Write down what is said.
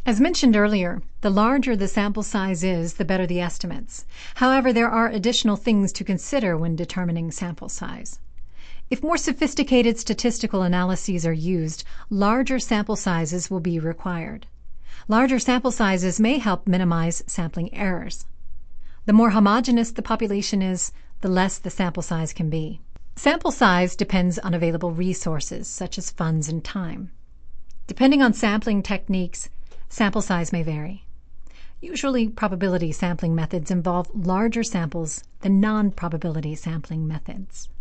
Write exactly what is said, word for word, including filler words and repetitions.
As mentioned earlier, the larger the sample size is, the better the estimates. However, there are additional things to consider when determining sample size. If more sophisticated statistical analyses are used, larger sample sizes will be required. Larger sample sizes may help minimize sampling errors. The more homogeneous the population is, the less the sample size can be. Sample size depends on available resources, such as funds and time. Depending on sampling techniques, sample size may vary. Usually, probability sampling methods involve larger samples than non-probability sampling methods.